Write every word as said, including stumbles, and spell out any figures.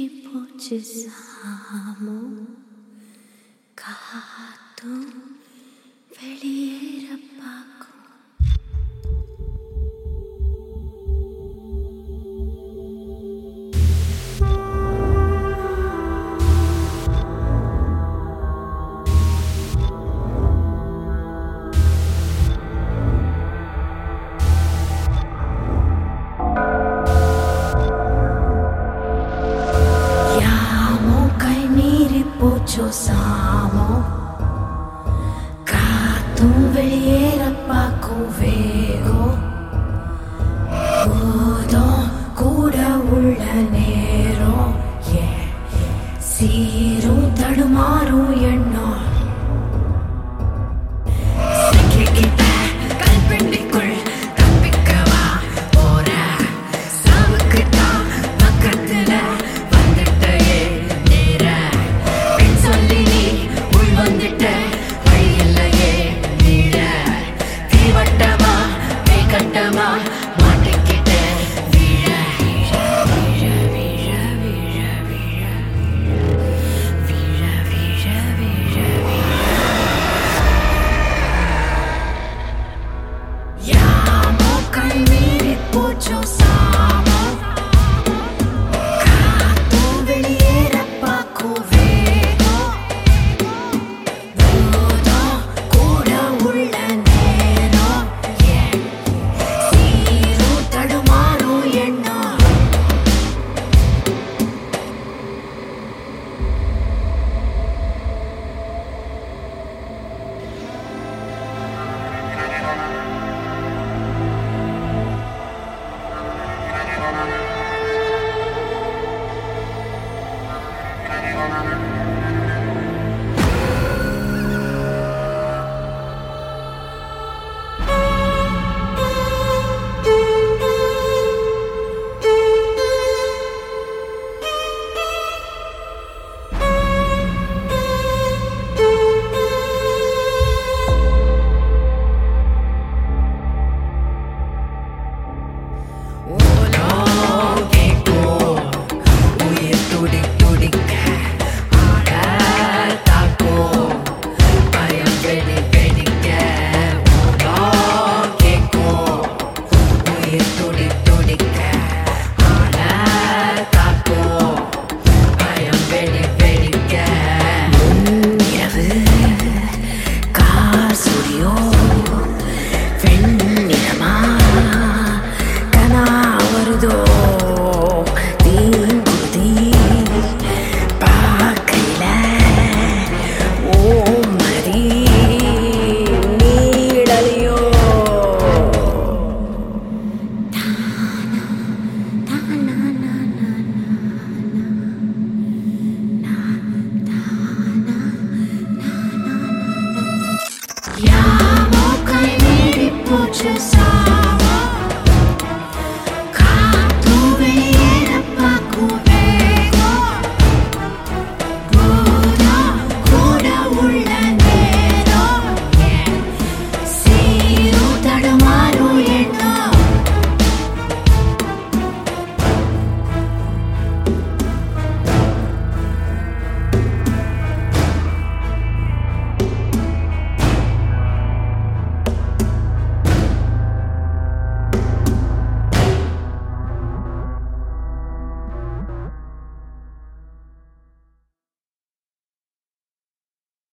மீறி போச்சு சாமோ, காத்தும் வெளியேற பார்க்கும். Pocho samo Katum veliera paku vego Udon kuda ulla nero Yeah Siru tadumaru enno Sikikita kalpendikul tappikava pora Savukutta pakkathula vandittaye nera சொல்லி நீ உள் வந்துட்ட வழி இல்லையே நீட தீவட்டமா மேகட்டமா மாட்டிக்கிட்ட வீழ வீழ வீழ வீழ வீழ வீழ வீழ வீழ வீழ யாமோ கண்ணீரி போச்சோ